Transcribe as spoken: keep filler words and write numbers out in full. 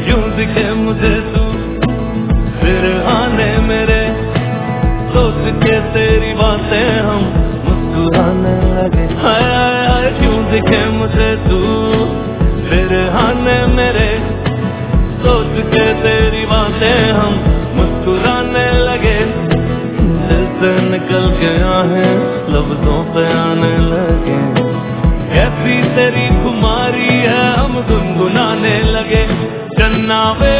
यूं दिखे मुझे तू फिर आने मेरे, सोच के तेरी बातें हम मुस्कुराने लगे। हाय हाय हाय क्यों दिखे मुझे तू फिर आने मेरे, सोच के तेरी बातें हम मुस्कुराने लगे। दिल से निकल गया है लफ्जों पे आने लगे। कैसी तेरी खुमारी है हम गुनगुनाने लगे। चन्ना वे